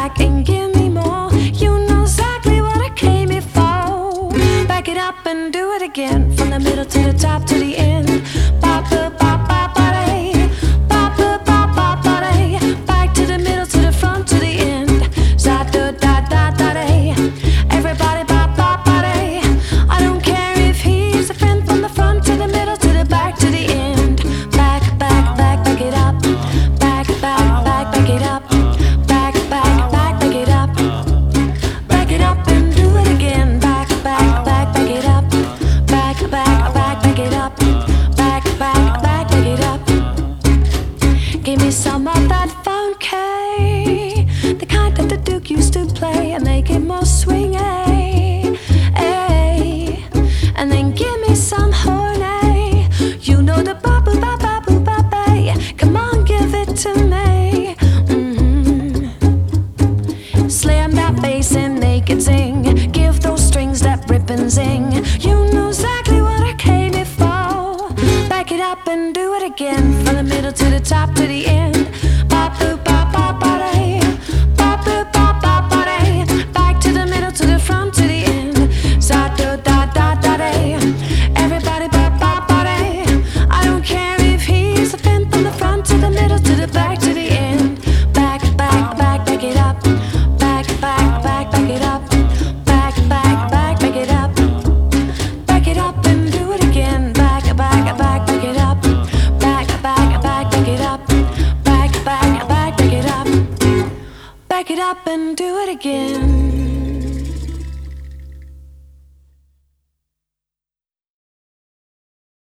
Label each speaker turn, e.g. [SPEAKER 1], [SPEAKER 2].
[SPEAKER 1] back and give me more. You know exactly what I came here for. Back it up and do it again, from the middle to the top to the end. Pop up, pop, pop, body. Pop up, pop, pop, body. Back to the middle, to the front, to the end. Za da da da da day. Everybody pop, pop, body. I don't care if he's a friend, from the front to the middle to the back to the end. Back, back, back, back it up. Back, back, back, back it up. Back, back, back, back it up. Back it up and do it again. Back, back, back, back it up. Back, back, back, back it up. Back, back, back, back it up. Give me some of that funky, the kind that the Duke used to play, and make it more swingy. And then give me some horny, you know the ba boo ba ba boo ba ba. Come on, give it to me. Slam that bass and make it sing. Give those strings that rip and zing. You know exactly what I came here for. Back it up and do it again, from the middle to the top to the end. Pop boop pop pop body. Pop boop pop pop body. Back to the middle, to the front, to the end. Za da da da da day. Everybody pop pop body. I don't care if he's a fan, from the front to the middle to the back to the end. Back, back, back, back it up. Back, back, back, back it up. Back, back, back, back it up. Back it up and do it again. Back, back, back, back it up. Back, back, back, back it up. Back, back, back, back it up. Back it up and do it again.